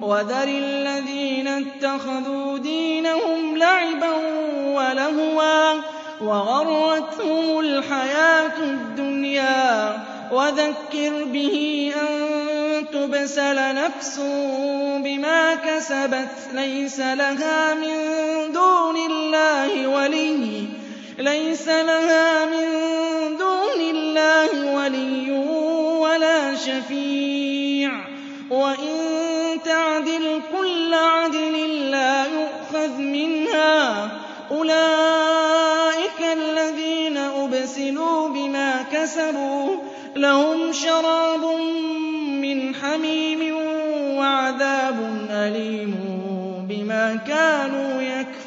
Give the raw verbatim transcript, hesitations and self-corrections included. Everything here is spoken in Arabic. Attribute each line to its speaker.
Speaker 1: وَذَرِ الَّذِينَ اتَّخَذُوا دِينَهُمْ لَعِبًا وَلَهْوًا وَغَرَّتْهُمُ الْحَيَاةُ الدُّنْيَا وَذَكِّرْ بِهِ أَن تُبْسَلَ نَفْسٌ بِمَا كَسَبَتْ لَيْسَ لَهَا مِن دُونِ اللَّهِ وَلِيٌّ لَيْسَ لَهَا مِن دُونِ اللَّهِ وَلِيٌّ وَلَا شَفِيعٌ وَإِن تَعْدِلْ كُلَّ عَدْلٍ لَّا يُؤْخَذْ مِنْهَا ۗ أُولَٰئِكَ الَّذِينَ أُبْسِلُوا بِمَا كَسَبُوا لَهُمْ شَرَابٌ مِّنْ حَمِيمٍ وَعَذَابٌ أَلِيمٌ بِمَا كَانُوا يَكْفُرُونَ.